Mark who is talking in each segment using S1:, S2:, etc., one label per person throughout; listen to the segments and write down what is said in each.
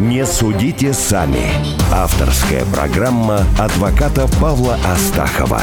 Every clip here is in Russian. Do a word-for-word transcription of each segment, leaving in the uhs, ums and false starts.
S1: Не судите сами. Авторская программа адвоката Павла Астахова.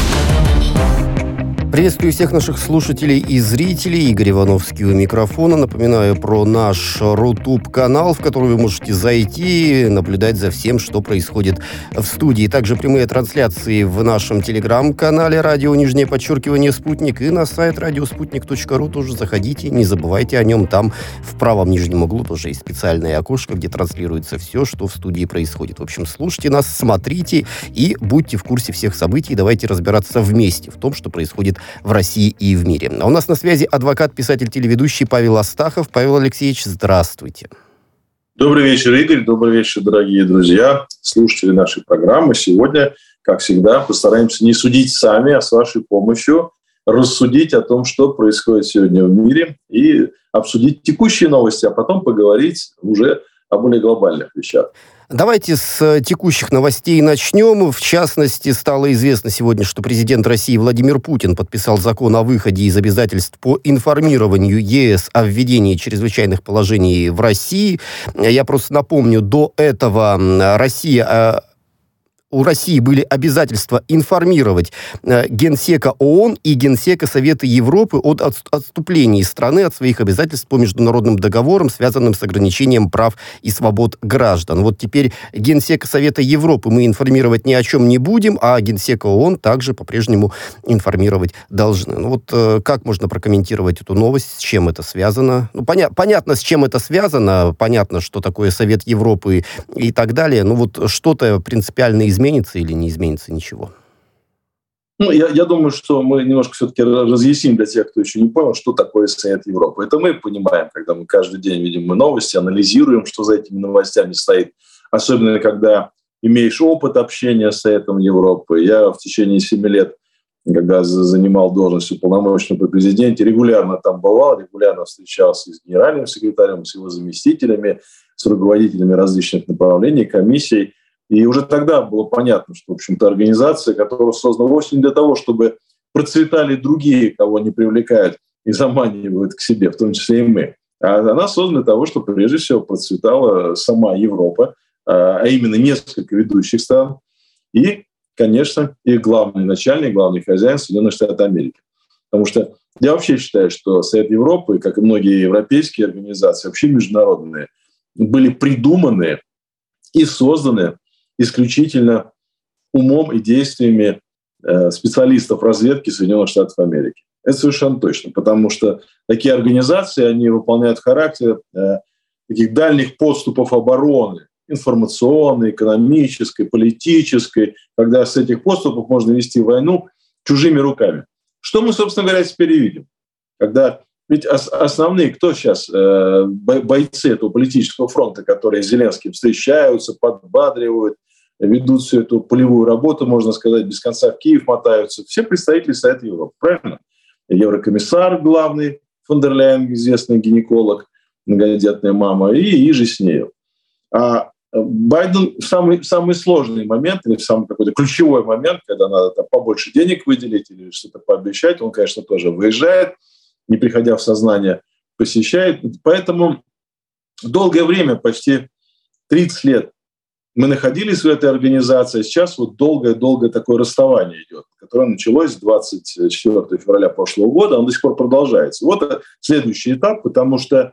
S2: Приветствую всех наших слушателей и зрителей. Игорь Ивановский у микрофона. Напоминаю про наш Рутуб-канал, в который вы можете зайти, наблюдать за всем, что происходит в студии. Также прямые трансляции в нашем телеграм-канале «Радио нижнее подчеркивание Спутник» и на сайт радиоспутник точка ру тоже заходите. Не забывайте о нем. Там в правом нижнем углу тоже есть специальное окошко, где транслируется все, что в студии происходит. В общем, слушайте нас, смотрите и будьте в курсе всех событий. Давайте разбираться вместе в том, что происходит в России и в мире. А у нас на связи адвокат, писатель, телеведущий Павел Астахов. Павел Алексеевич, здравствуйте.
S3: Добрый вечер, Игорь. Добрый вечер, дорогие друзья, слушатели нашей программы. Сегодня, как всегда, постараемся не судить сами, а с вашей помощью рассудить о том, что происходит сегодня в мире, и обсудить текущие новости, а потом поговорить уже о более глобальных вещах.
S2: Давайте с текущих новостей начнем. В частности, стало известно сегодня, что президент России Владимир Путин подписал закон о выходе из обязательств по информированию ЕС о введении чрезвычайных положений в России. Я просто напомню, до этого Россия... У России были обязательства информировать э, Генсека ООН и Генсека Совета Европы от отступлении страны от своих обязательств по международным договорам, связанным с ограничением прав и свобод граждан. Вот теперь Генсека Совета Европы мы информировать ни о чем не будем, а Генсека ООН также по-прежнему информировать должны. Ну вот э, как можно прокомментировать эту новость, с чем это связано? Ну, поня- понятно, с чем это связано, понятно, что такое Совет Европы и так далее, но вот что-то принципиально изменилось. Изменится или не изменится ничего?
S3: Ну, я, я думаю, что мы немножко все-таки разъясним для тех, кто еще не понял, что такое Совет Европы. Это мы понимаем, когда мы каждый день видим новости, анализируем, что за этими новостями стоит. Особенно, когда имеешь опыт общения с Советом Европы. Я в течение семи лет, когда занимал должность уполномоченного при президенте, регулярно там бывал, регулярно встречался с генеральным секретарем, с его заместителями, с руководителями различных направлений, комиссий. И уже тогда было понятно, что, в общем-то, организация, которая создана вовсе не для того, чтобы процветали другие, кого не привлекают и заманивают к себе, в том числе и мы. А она создана для того, чтобы, прежде всего, процветала сама Европа, а именно несколько ведущих стран. И, конечно, их главный начальник, главный хозяин Соединенных Штатов Америки. Потому что я вообще считаю, что Совет Европы, как и многие европейские организации, вообще международные, были придуманы и созданы исключительно умом и действиями э, специалистов разведки Соединенных Штатов Америки. Это совершенно точно, потому что такие организации, они выполняют характер э, таких дальних подступов обороны, информационной, экономической, политической, когда с этих подступов можно вести войну чужими руками. Что мы, собственно говоря, теперь и видим, когда... Ведь основные, кто сейчас э, бойцы этого политического фронта, которые с Зеленским встречаются, подбадривают, ведут всю эту полевую работу, можно сказать, без конца в Киев мотаются, все представители Совета Европы, правильно? Еврокомиссар главный, фон дер Ляйен, известный гинеколог, многодетная мама, и, и же с нею. А Байден в самый, самый сложный момент, или в самый какой-то ключевой момент, когда надо там побольше денег выделить или что-то пообещать, он, конечно, тоже выезжает, не приходя в сознание, посещает. Поэтому долгое время, почти тридцать лет, мы находились в этой организации. Сейчас вот долгое-долгое такое расставание идет, которое началось двадцать четвёртого февраля прошлого года, оно до сих пор продолжается. Вот следующий этап, потому что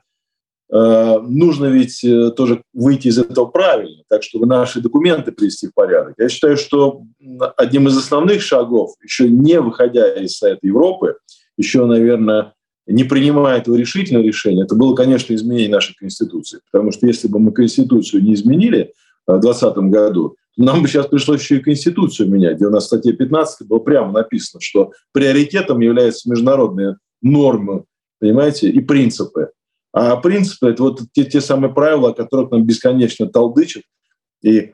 S3: э, нужно ведь тоже выйти из этого правильно, так чтобы наши документы привести в порядок. Я считаю, что одним из основных шагов, еще не выходя из Совета Европы, еще, наверное, не принимая этого решительного решения, это было, конечно, изменение нашей Конституции. Потому что если бы мы Конституцию не изменили в двадцать двадцатом году, то нам бы сейчас пришлось еще и Конституцию менять, где у нас в статье пятнадцатой было прямо написано, что приоритетом являются международные нормы, понимаете, и принципы. А принципы – это вот те, те самые правила, о которых нам бесконечно толдычат. И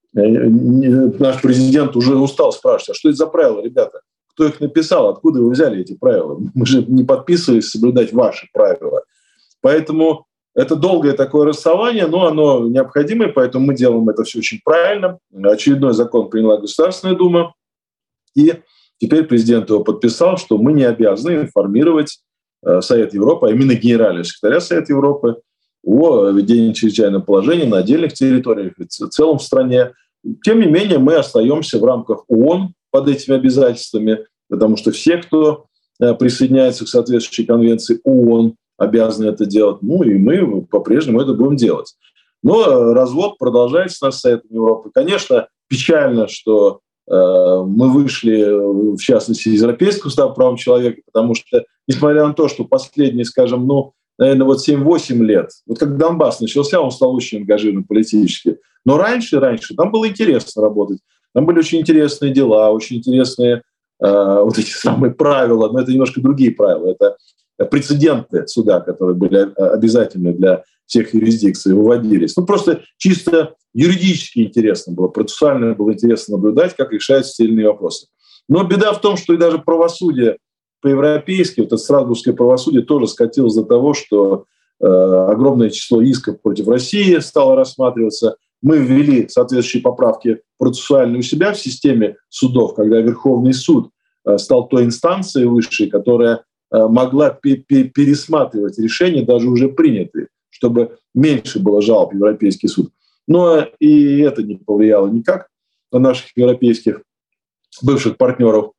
S3: наш президент уже устал спрашивать, а что это за правила, ребята? Кто их написал, откуда вы взяли эти правила? Мы же не подписывались соблюдать ваши правила. Поэтому это долгое такое расставание, но оно необходимое, поэтому мы делаем это все очень правильно. Очередной закон приняла Государственная Дума, и теперь президент его подписал, что мы не обязаны информировать Совет Европы, а именно генерального секретаря Совета Европы, о введении чрезвычайного положения на отдельных территориях и в целом в стране. Тем не менее, мы остаемся в рамках ООН под этими обязательствами, потому что все, кто присоединяется к соответствующей конвенции ООН, обязаны это делать. Ну и мы по-прежнему это будем делать. Но развод продолжается на Совете Европы. Конечно, печально, что э, мы вышли, в частности, из Европейского суда по правам человека, потому что, несмотря на то, что последние, скажем, ну, наверное, вот семь-восемь лет, вот как Донбасс начался, он стал очень ангажирован политически. Но раньше, раньше там было интересно работать. Там были очень интересные дела, очень интересные э, вот эти самые правила, но это немножко другие правила. Это прецеденты суда, которые были обязательны для всех юрисдикций, выводились. Ну, просто чисто юридически интересно было, процессуально было интересно наблюдать, как решаются те или иные вопросы. Но беда в том, что и даже правосудие по-европейски, вот это страсбургское правосудие тоже скатилось до того, что э, огромное число исков против России стало рассматриваться. Мы ввели соответствующие поправки процессуальные у себя в системе судов, когда Верховный суд э, стал той инстанцией высшей, которая могла пересматривать решения, даже уже принятые, чтобы меньше было жалоб в Европейский суд. Но и это не повлияло никак на наших европейских бывших партнеров.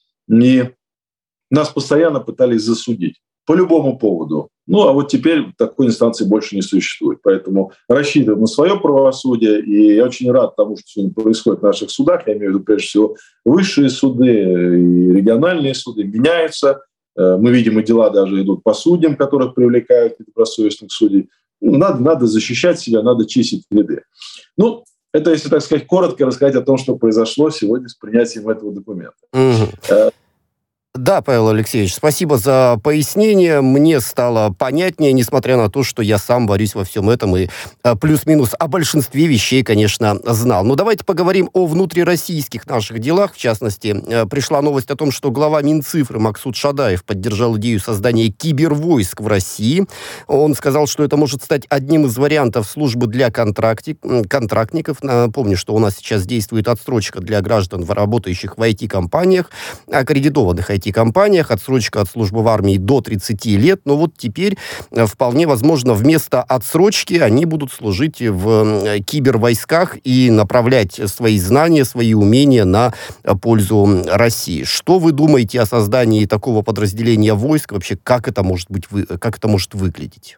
S3: И нас постоянно пытались засудить по любому поводу. Ну, а вот теперь такой инстанции больше не существует. Поэтому рассчитываем на свое правосудие, и я очень рад тому, что сегодня происходит в наших судах. Я имею в виду, прежде всего, высшие суды и региональные суды меняются. Мы видим, и дела даже идут по судьям, которых привлекают добросовестных судей. Надо, надо защищать себя, надо чистить ряды. Ну, это, если так сказать, коротко рассказать о том, что произошло сегодня с принятием этого документа.
S2: Угу. Да, Павел Алексеевич, спасибо за пояснение. Мне стало понятнее, несмотря на то, что я сам варюсь во всем этом и плюс-минус о большинстве вещей, конечно, знал. Но давайте поговорим о внутрироссийских наших делах. В частности, пришла новость о том, что глава Минцифры Максут Шадаев поддержал идею создания кибервойск в России. Он сказал, что это может стать одним из вариантов службы для контракти... контрактников. Напомню, что у нас сейчас действует отсрочка для граждан, работающих в ай ти-компаниях, аккредитованных ай ти-компаниях, отсрочка от службы в армии до тридцати лет, но вот теперь вполне возможно вместо отсрочки они будут служить в кибервойсках и направлять свои знания, свои умения на пользу России. Что вы думаете о создании такого подразделения войск? Вообще, как это может быть, как это может выглядеть?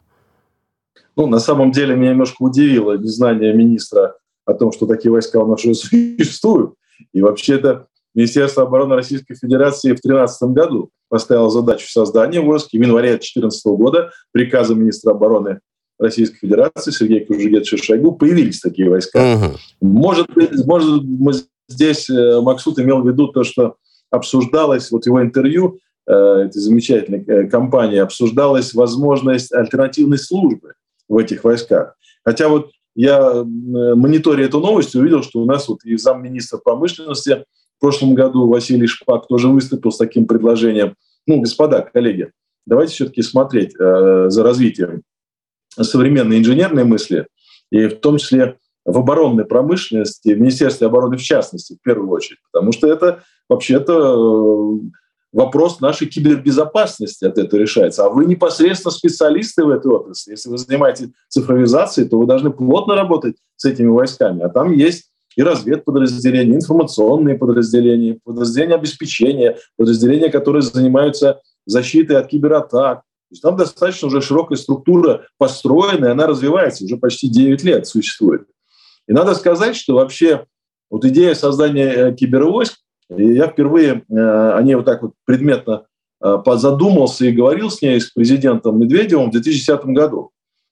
S3: Ну, на самом деле, меня немножко удивило незнание министра о том, что такие войска у нас уже существуют. И вообще-то Министерство обороны Российской Федерации в две тысячи тринадцатом году поставило задачу создания войск. В январе две тысячи четырнадцатого года приказом министра обороны Российской Федерации Сергея Кужугетовича Шойгу появились такие войска. Uh-huh. Может быть, может, здесь Максут имел в виду то, что обсуждалось, вот его интервью э, этой замечательной э, компании, обсуждалась возможность альтернативной службы в этих войсках. Хотя вот я, мониторя эту новость, увидел, что у нас вот и замминистра промышленности в прошлом году Василий Шпак тоже выступил с таким предложением. Ну, господа, коллеги, давайте все-таки смотреть э, за развитием современной инженерной мысли, и в том числе в оборонной промышленности, в Министерстве обороны в частности, в первую очередь. Потому что это вообще-то вопрос нашей кибербезопасности от этого решается. А вы непосредственно специалисты в этой отрасли. Если вы занимаетесь цифровизацией, то вы должны плотно работать с этими войсками. А там есть и разведподразделения, информационные подразделения, подразделения обеспечения, подразделения, которые занимаются защитой от кибератак. То есть там достаточно уже широкая структура построена, и она развивается, уже почти девять лет существует. И надо сказать, что вообще вот идея создания кибервойск, я впервые о ней вот так вот предметно задумался и говорил с ней, с президентом Медведевым в две тысячи десятом году.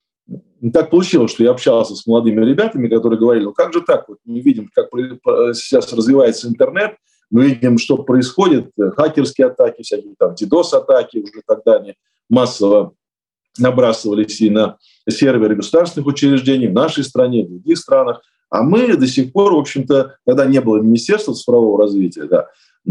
S3: И так получилось, что я общался с молодыми ребятами, которые говорили, ну как же так, вот мы видим, как сейчас развивается интернет, мы видим, что происходит, хакерские атаки, всякие там дидос-атаки, уже тогда они массово набрасывались и на серверы государственных учреждений в нашей стране, в других странах. А мы до сих пор, в общем-то, тогда не было Министерства цифрового развития, да,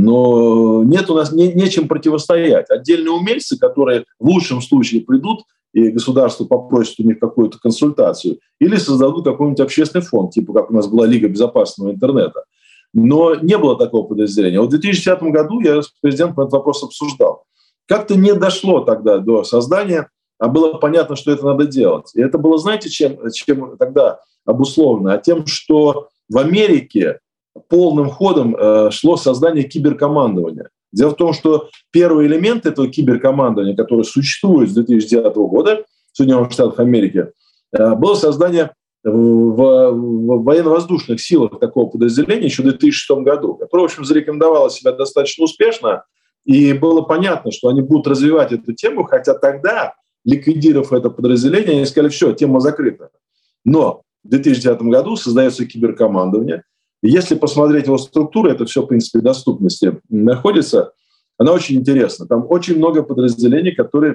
S3: но нет у нас, не, нечем противостоять. Отдельные умельцы, которые в лучшем случае придут, и государство попросит у них какую-то консультацию, или создадут какой-нибудь общественный фонд, типа как у нас была Лига безопасного интернета. Но не было такого подразделения. Вот в две тысячи десятом году я с президентом этот вопрос обсуждал. Как-то не дошло тогда до создания а было понятно, что это надо делать. И это было, знаете, чем, чем тогда обусловлено? А тем, что в Америке полным ходом э, шло создание киберкомандования. Дело в том, что первый элемент этого киберкомандования, которое существует с две тысячи девятого года в Соединенных Штатах Америки, э, было создание в, в военно-воздушных силах такого подразделения еще в две тысячи шестом году, которое, в общем, зарекомендовало себя достаточно успешно, и было понятно, что они будут развивать эту тему, хотя тогда, ликвидировав это подразделение, они сказали, все, тема закрыта. Но в две тысячи девятом году создается киберкомандование. И если посмотреть его структуру, это все, в принципе, в доступности находится, она очень интересна. Там очень много подразделений, которые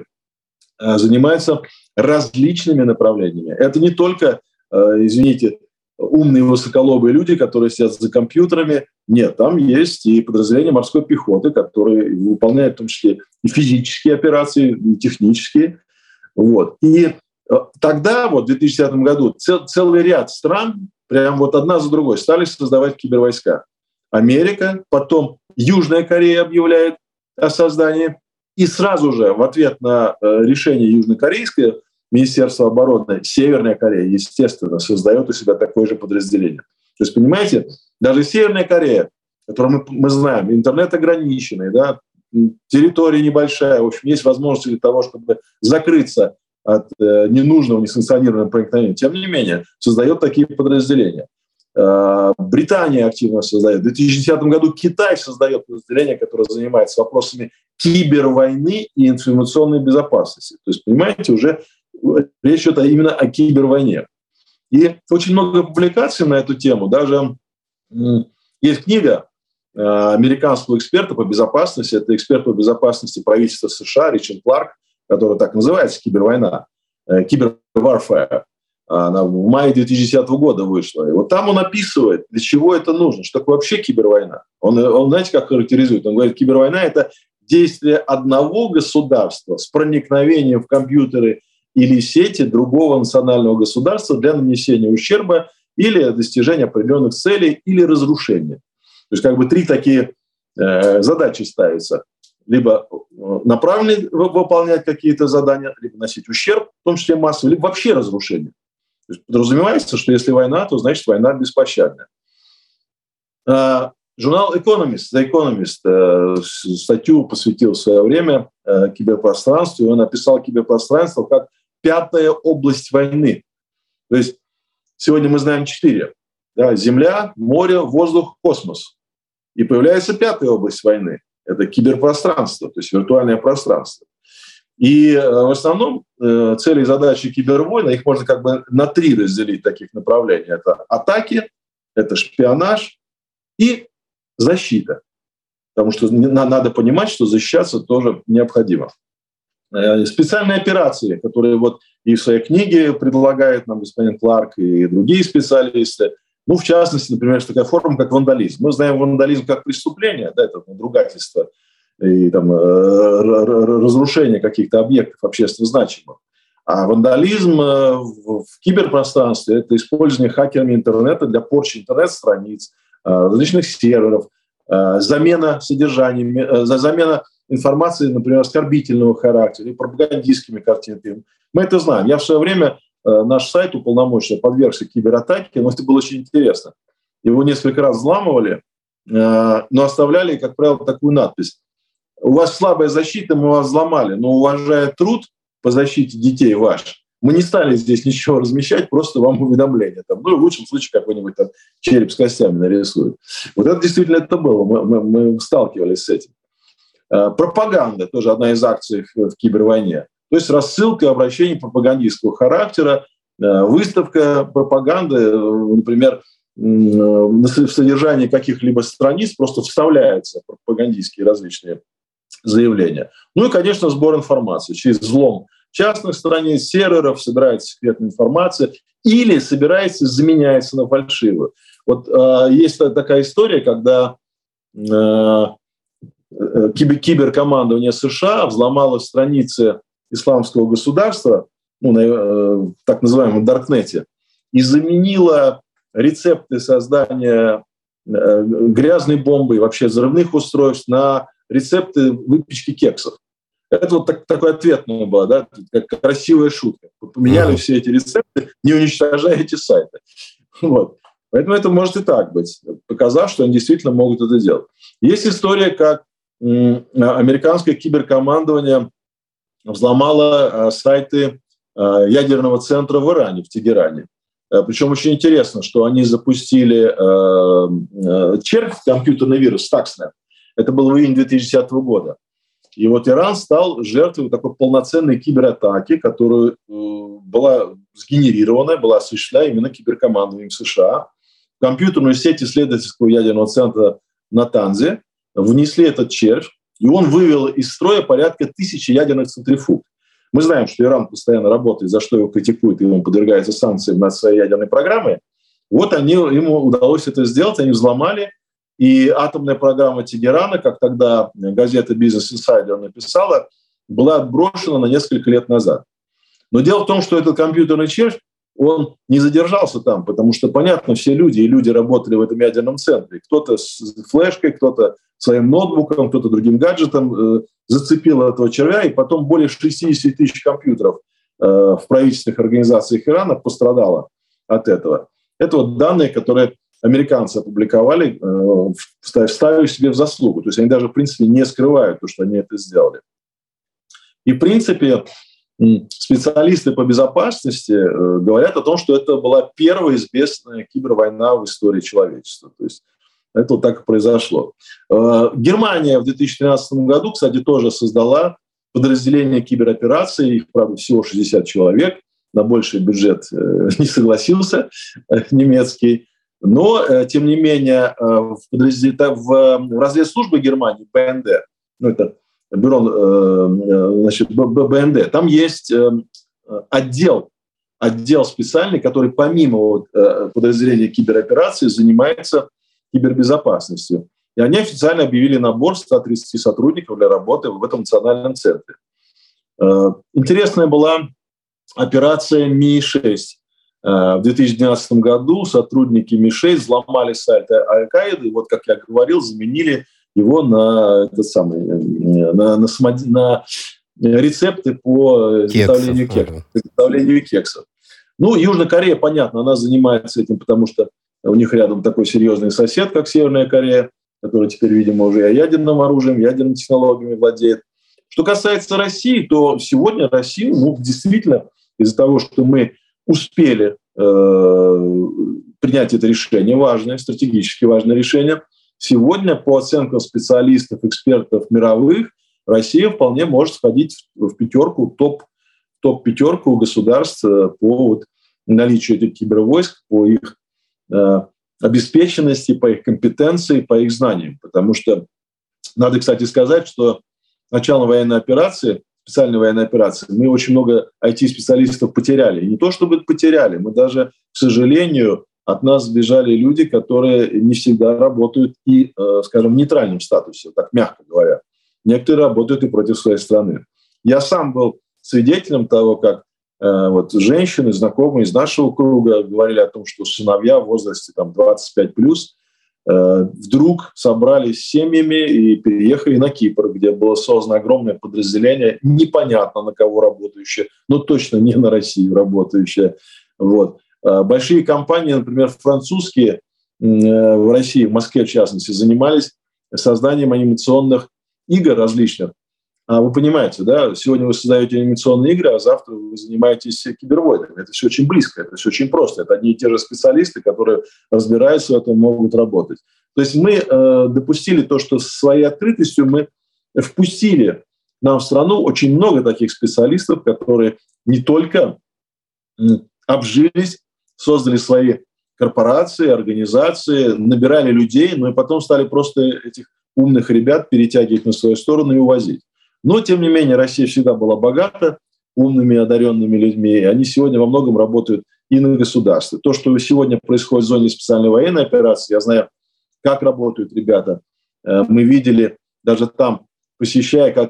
S3: э, занимаются различными направлениями. Это не только, э, извините, умные высоколобые люди, которые сидят за компьютерами. Нет, там есть и подразделения морской пехоты, которые выполняют в том числе и физические операции, и технические. Вот. И тогда, вот в две тысячи девятом году, цел, целый ряд стран, прям вот одна за другой, стали создавать кибервойска. Америка, потом Южная Корея объявляет о создании. И сразу же в ответ на решение южнокорейское Министерство обороны, Северная Корея, естественно, создает у себя такое же подразделение. То есть, понимаете, даже Северная Корея, которую мы, мы знаем, интернет ограниченный, да, территория небольшая, в общем, есть возможность для того, чтобы закрыться от э, ненужного, несанкционированного проникновения. Тем не менее, создает такие подразделения. Э, Британия активно создает. В две тысячи десятом году Китай создает подразделение, которое занимается вопросами кибервойны и информационной безопасности. То есть, понимаете, уже речь идет именно о кибервойне. И очень много публикаций на эту тему. Даже м, есть книга э, американского эксперта по безопасности, это эксперт по безопасности правительства США Ричард Кларк, которая так называется, кибервойна, киберварфare. Она в мае две тысячи десятого года вышла. И вот там он описывает, для чего это нужно, что такое вообще кибервойна. Он, он знаете, как характеризует? Он говорит, кибервойна – это действие одного государства с проникновением в компьютеры или сети другого национального государства для нанесения ущерба или достижения определенных целей или разрушения. То есть как бы три такие э, задачи ставятся. Либо направленно выполнять какие-то задания, либо носить ущерб, в том числе массовый, либо вообще разрушение. То есть подразумевается, что если война, то значит война беспощадная. Журнал Economist, The Economist статью посвятил в свое время киберпространству, и он описал киберпространство как пятая область войны. То есть сегодня мы знаем четыре. Да, земля, море, воздух, космос. И появляется пятая область войны. Это киберпространство, то есть виртуальное пространство. И э, в основном э, цели и задачи кибервойны, их можно как бы на три разделить таких направлений. Это атаки, это шпионаж и защита. Потому что не, надо понимать, что защищаться тоже необходимо. Э, специальные операции, которые вот и в своей книге предлагает нам господин Кларк и другие специалисты. Ну, в частности, например, такая форма, как вандализм. Мы знаем вандализм как преступление, да, это надругательство и там, разрушение каких-то объектов общественно значимых. А вандализм в киберпространстве – это использование хакерами интернета для порчи интернет-страниц, различных серверов, замена содержания, замена информации, например, оскорбительного характера, пропагандистскими картинками. Мы это знаем. Я в свое время... Наш сайт уполномоченный подвергся кибератаке, но это было очень интересно. Его несколько раз взламывали, но оставляли, как правило, такую надпись. У вас слабая защита, мы вас взломали, но уважая труд по защите детей ваш, мы не стали здесь ничего размещать, просто вам уведомление. Там, ну, в лучшем случае какой-нибудь там череп с костями нарисуют. Вот это действительно это было, мы, мы, мы сталкивались с этим. Пропаганда, тоже одна из акций в, в кибервойне. То есть рассылка обращений пропагандистского характера, выставка пропаганды, например, в содержании каких-либо страниц просто вставляются пропагандистские различные заявления. Ну и, конечно, сбор информации. Через взлом частных страниц, серверов собирается секретная информация или собирается, заменяется на фальшивую. Вот э, есть такая история, когда э, киберкомандование США взломало страницы исламского государства, ну, на э, так называемом Даркнете, и заменила рецепты создания э, грязной бомбы и вообще взрывных устройств на рецепты выпечки кексов. Это вот так, такое ответное было, да, как красивая шутка. Поменяли mm-hmm. все эти рецепты, не уничтожая эти сайты. Вот. Поэтому это может и так быть, показав, что они действительно могут это делать. Есть история, как м, американское киберкомандование взломало а, сайты а, ядерного центра в Иране, в Тегеране. А, причем очень интересно, что они запустили а, а, червь, компьютерный вирус, Stuxnet. Это было в июне две тысячи десятого года. И вот Иран стал жертвой такой полноценной кибератаки, которая э, была сгенерирована, была осуществлена именно киберкомандованием США. В компьютерную сеть исследовательского ядерного центра в Натанзе внесли этот червь, и он вывел из строя порядка тысячи ядерных центрифуг. Мы знаем, что Иран постоянно работает, за что его критикуют, и он подвергается санкциям над своей ядерной программой. Вот они, ему удалось это сделать, они взломали. И атомная программа Тегерана, как тогда газета Business Insider написала, была отброшена на несколько лет назад. Но дело в том, что этот компьютерный червь, он не задержался там, потому что, понятно, все люди, и люди работали в этом ядерном центре. Кто-то с флешкой, кто-то своим ноутбуком, кто-то другим гаджетом э, зацепил этого червя, и потом более шестьдесят тысяч компьютеров э, в правительственных организациях Ирана пострадало от этого. Это вот данные, которые американцы опубликовали, вставив себе в заслугу. То есть они даже, в принципе, не скрывают то, что они это сделали. И, в принципе, специалисты по безопасности говорят о том, что это была первая известная кибервойна в истории человечества. То есть это вот так и произошло. Германия в две тысячи тринадцатом году, кстати, тоже создала подразделение киберопераций, их, правда, всего шестьдесят человек, на больший бюджет не согласился немецкий. Но, тем не менее, в, в разведслужбе Германии, бэ эн дэ, ну, это бюро, значит, бэ эн дэ, там есть отдел, отдел специальный, который помимо вот, подразделения киберопераций занимается кибербезопасностью. И они официально объявили набор ста тридцати сотрудников для работы в этом национальном центре. Интересная была операция Ми шесть. В две тысячи двенадцатом году сотрудники Ми шесть взломали сайт Аль-Каиды, и вот, как я говорил, заменили его на, этот самый, на, на, на рецепты по изготовлению кексов. изготовлению кексов. Ну, Южная Корея, понятно, она занимается этим, потому что у них рядом такой серьезный сосед, как Северная Корея, который теперь, видимо, уже и ядерным оружием, ядерными технологиями владеет. Что касается России, то сегодня Россия, ну, действительно, из-за того, что мы успели э, принять это решение, важное, стратегически важное решение. Сегодня, по оценкам специалистов, экспертов мировых, Россия вполне может входить в, в пятерку, топ, топ-пятерку государств по вот, наличию этих кибервойск, по их э, обеспеченности, по их компетенции, по их знаниям. Потому что надо, кстати, сказать, что с началом военной операции, специальной военной операции, мы очень много ай ти-специалистов потеряли. И не то чтобы потеряли, мы даже, к сожалению, от нас сбежали люди, которые не всегда работают и, скажем, в нейтральном статусе, так мягко говоря. Некоторые работают и против своей страны. Я сам был свидетелем того, как вот, женщины, знакомые из нашего круга говорили о том, что сыновья в возрасте там, двадцать пять плюс вдруг собрались с семьями и переехали на Кипр, где было создано огромное подразделение, непонятно на кого работающее, но точно не на Россию работающее. Вот. Большие компании, например, французские в России, в Москве в частности, занимались созданием анимационных игр различных. А вы понимаете, да, сегодня вы создаете анимационные игры, а завтра вы занимаетесь кибервойнами. Это все очень близко, это все очень просто. Это одни и те же специалисты, которые разбираются в этом, могут работать. То есть мы э, допустили то, что своей открытостью мы впустили нам в страну очень много таких специалистов, которые не только обжились, создали свои корпорации, организации, набирали людей, но и потом стали просто этих умных ребят перетягивать на свою сторону и увозить. Но, тем не менее, Россия всегда была богата умными, одаренными людьми, и они сегодня во многом работают и на государстве. То, что сегодня происходит в зоне специальной военной операции, я знаю, как работают ребята. Мы видели даже там, посещая, как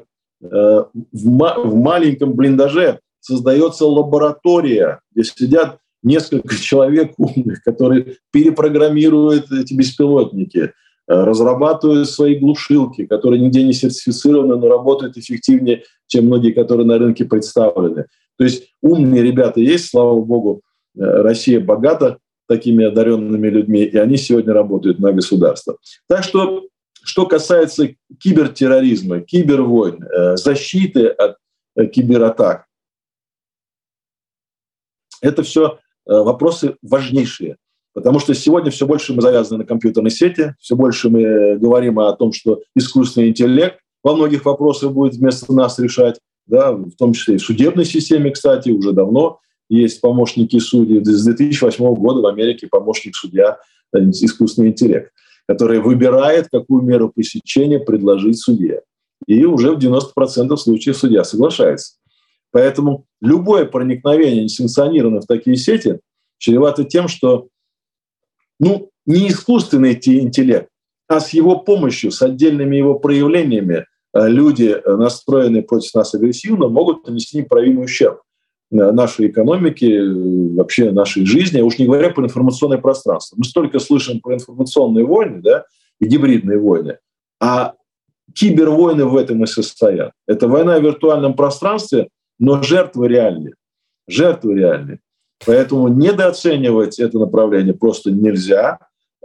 S3: в маленьком блиндаже создается лаборатория, где сидят несколько человек умных, которые перепрограммируют эти беспилотники, разрабатывают свои глушилки, которые нигде не сертифицированы, но работают эффективнее, чем многие, которые на рынке представлены. То есть умные ребята есть, слава богу, Россия богата такими одаренными людьми, и они сегодня работают на государство. Так что, что касается кибертерроризма, кибервойн, защиты от кибератак, это все вопросы важнейшие. Потому что сегодня все больше мы завязаны на компьютерной сети, все больше мы говорим о том, что искусственный интеллект во многих вопросах будет вместо нас решать, да, в том числе и в судебной системе, кстати, уже давно есть помощники судей. С две тысячи восьмого года в Америке помощник-судья искусственный интеллект, который выбирает, какую меру пресечения предложить судье. И уже в девяноста процентах случаев судья соглашается. Поэтому любое проникновение несанкционированное в такие сети чревато тем, что ну, не искусственный интеллект, а с его помощью, с отдельными его проявлениями люди, настроенные против нас агрессивно, могут нанести неправимый ущерб нашей экономике, вообще нашей жизни, а уж не говоря про информационное пространство. Мы столько слышим про информационные войны, да, и гибридные войны, а кибервойны в этом и состоят. Это война в виртуальном пространстве, но жертвы реальные. Жертвы реальные. Поэтому недооценивать это направление просто нельзя.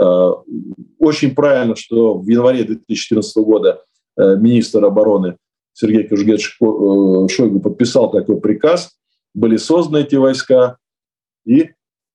S3: Очень правильно, что в январе две тысячи четырнадцатого года министр обороны Сергей Кужугетович Шойгу подписал такой приказ. Были созданы эти войска, и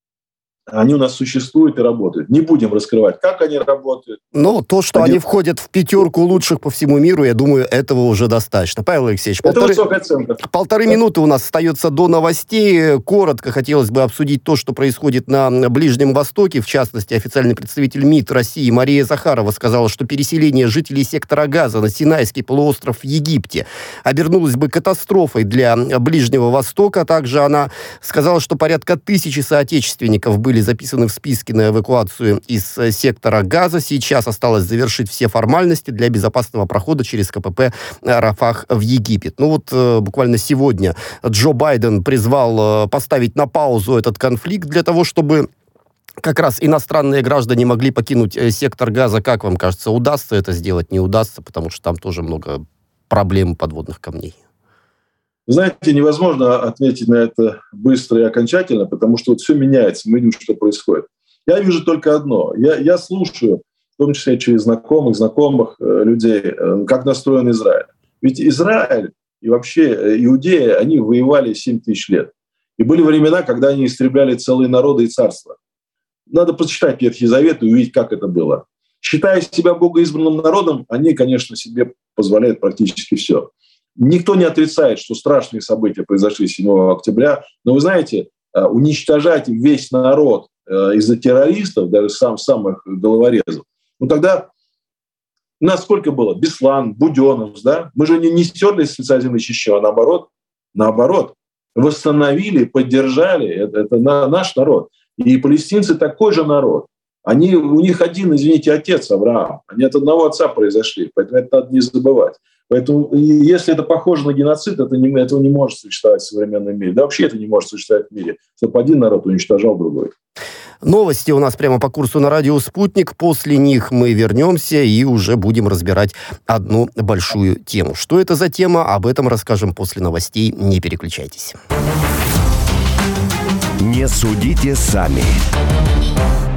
S3: они у нас существуют и работают. Не будем раскрывать, как они работают.
S2: Ну, то, что они, они входят в пятерку лучших по всему миру, я думаю, этого уже достаточно. Павел Алексеевич,
S3: это
S2: полторы,
S3: высокая оценка.
S2: полторы да. минуты у нас остается до новостей. Коротко хотелось бы обсудить то, что происходит на Ближнем Востоке. В частности, официальный представитель МИД России Мария Захарова сказала, что переселение жителей сектора Газа на Синайский полуостров в Египте обернулось бы катастрофой для Ближнего Востока. Также она сказала, что порядка тысячи соотечественников были записаны в списке на эвакуацию из сектора Газа. Сейчас осталось завершить все формальности для безопасного прохода через КПП Рафах в Египет. Ну вот буквально сегодня Джо Байден призвал поставить на паузу этот конфликт для того, чтобы как раз иностранные граждане могли покинуть сектор Газа. Как вам кажется, удастся это сделать, не удастся? Потому что там тоже много проблем подводных камней.
S3: Знаете, невозможно ответить на это быстро и окончательно, потому что вот все меняется, мы видим, что происходит. Я вижу только одно. Я, я слушаю, в том числе через знакомых, знакомых э, людей, э, как настроен Израиль. Ведь Израиль и вообще иудеи, они воевали семь тысяч лет. И были времена, когда они истребляли целые народы и царства. Надо почитать Ветхий Завет и увидеть, как это было. Считая себя богоизбранным народом, они, конечно, себе позволяют практически все. Никто не отрицает, что страшные события произошли седьмого октября, но вы знаете, уничтожать весь народ из-за террористов, даже сам, самых головорезов, ну тогда нас сколько было? Беслан, Буденов, да? Мы же не, не стерли с лица земли еще, а наоборот, наоборот, восстановили, поддержали, это, это наш народ. И палестинцы такой же народ. Они, у них один, извините, отец Авраам, они от одного отца произошли, поэтому это надо не забывать. Поэтому если это похоже на геноцид, это не, этого не может существовать в современном мире. Да вообще это не может существовать в мире, чтобы один народ уничтожал другой.
S2: Новости у нас прямо по курсу на радио «Спутник». После них мы вернемся и уже будем разбирать одну большую тему. Что это за тема? Об этом расскажем после новостей. Не переключайтесь.
S1: Не судите сами.